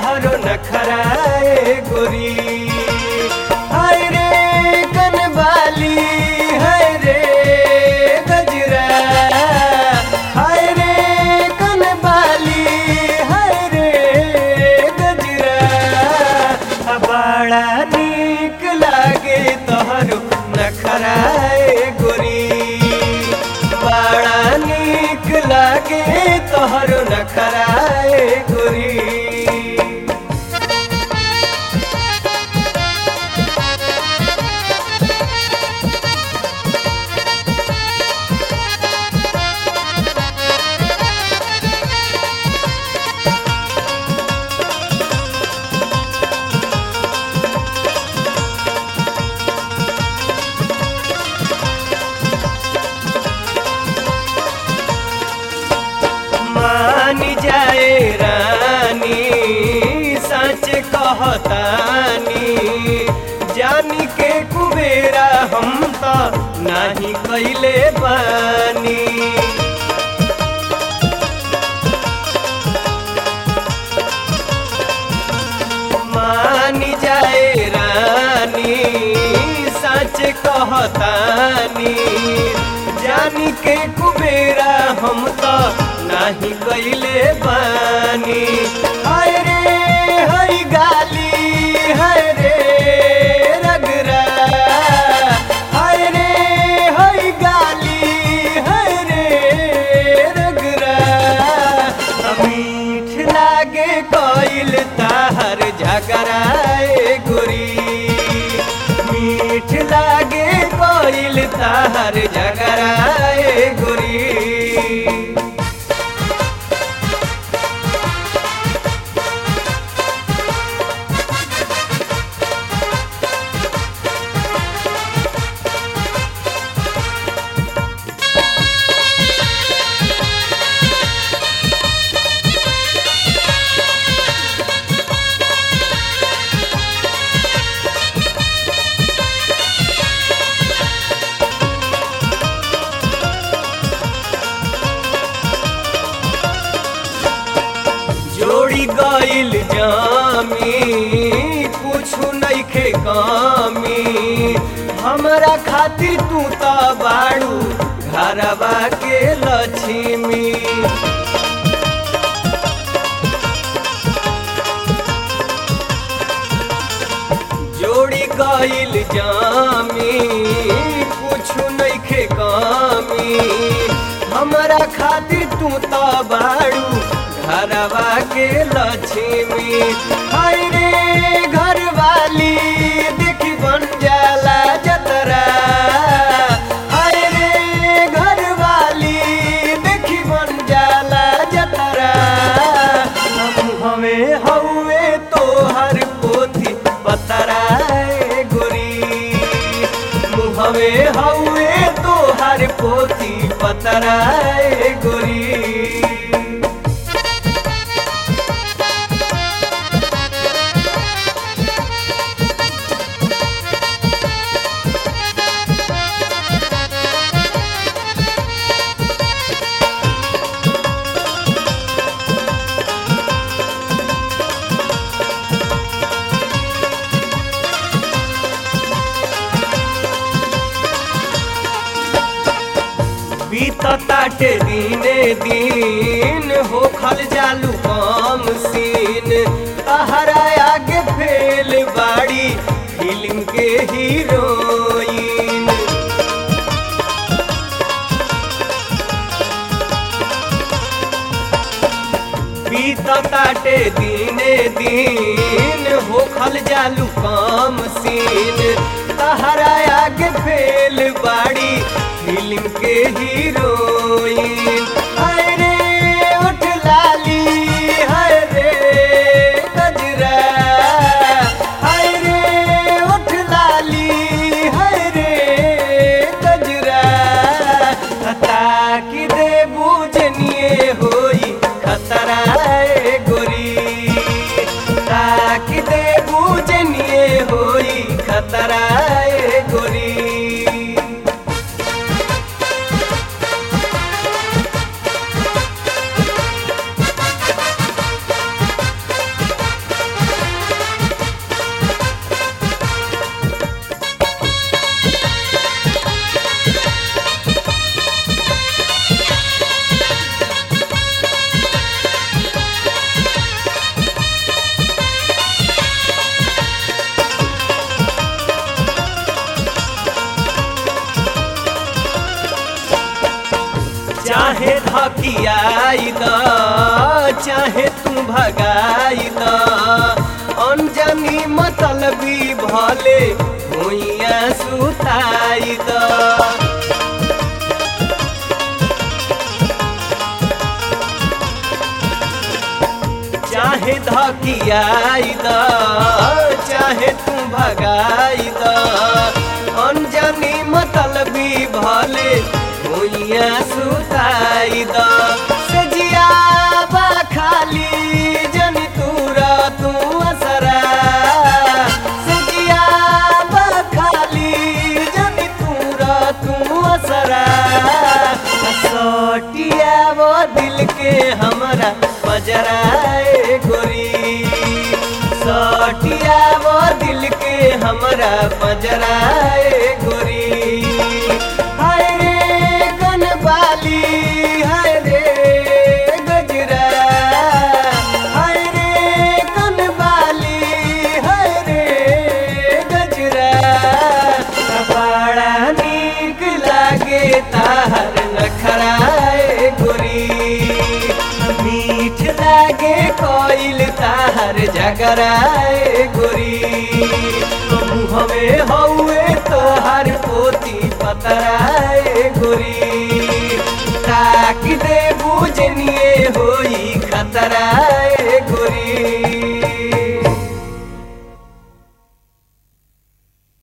तोहरो नखराए गोरी। हाय रे कनबाली, हाय रे गजरा, हाय रे कनबाली, हाय रे गजरा। बड़ा नीक लागे तोहरो नखराए गोरी, बड़ा नीक लागे तोहरो नखराए गोरी। मानी जाए रानी सच कहतानी, जानी के कुबेरा हम तो नहीं कैले बानी। मानी जाए रानी सच कहतानी, जानी के कुबेरा हम तो नहीं कैले बानी। हाय रे हाय गाली, हाय रे रगरा, हाय रे हाय गाली, हाय रे रगरा। मीठ लागे कोइल ताहर झगराए गोरी, मीठ लागे कोइल ताहर झगराए गोरी। जोड़ी गइल जामी कुछु नइखे कामी, हमरा खातिर तू तो बाड़ू घरवा के लक्ष्मी। जोड़ी गइल जामी कुछु नइखे कामी, हमरा खातिर तू तो बाड़ू घरवा के लक्ष्मी। हाय रे घरवाली देखी बन जाला जतरा, हाय रे घरवाली देखी बन जाला जतरा। हमें हवे तोहर पोथी पतराए गोरी, मुहवे हवे तोहर पोथी पतराए गोरी। बीतताटे दीने दिन होखल जालू कम सीन, तहरा आगे फेल बाड़ी फिल्म के हीरोइन। बीतताटे दीने दिन होखल जालू कम सीन, तहरा आगे फेल बाड़ी फिल्म के हीरोइन। हाय रे उठ लाली, हाय रे गजरा, हाय रे उठ लाली, हाय रे गजरा। ताकि दे बुझनिए होई खतराए गोरी, ताकि दे बुझनिए होई खतराए गोरी। धकियाई द चाहे तू भगाई द अनजानी मतलबी भले भुइया सुताई द चाहे धकियाई द चाहे तू भगाई द अनजानी मतलबी भले भुइया सुताई द सजिया बा खाली जनी तूरा तू असरा सजिया बा खाली जनी तूरा तू असरा सटिया वो दिल के हमरा बजराए गोरी सटिया वो दिल के हमरा बजराए गोरी हाय रे कनबाली हाय रे गजरा हाय रे कनबाली हाय रे गजरा बड़ा नीक लागे ताहर नखराए गोरी मीठ लागे कोइल ताहर झगराए गोरी।